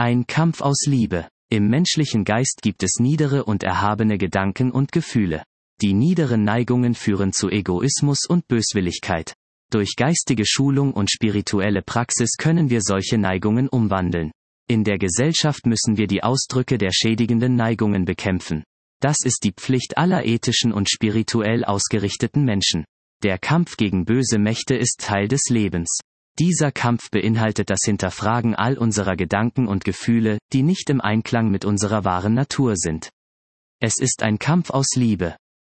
Ein Kampf aus Liebe. Im menschlichen Geist gibt es niedere und erhabene Gedanken und Gefühle. Die niederen Neigungen führen zu Egoismus und Böswilligkeit. Durch geistige Schulung und spirituelle Praxis können wir solche Neigungen umwandeln. In der Gesellschaft müssen wir die Ausdrücke der schädigenden Neigungen bekämpfen. Das ist die Pflicht aller ethischen und spirituell ausgerichteten Menschen. Der Kampf gegen böse Mächte ist Teil des Lebens. Dieser Kampf beinhaltet das Hinterfragen all unserer Gedanken und Gefühle, die nicht im Einklang mit unserer wahren Natur sind. Es ist ein Kampf aus Liebe.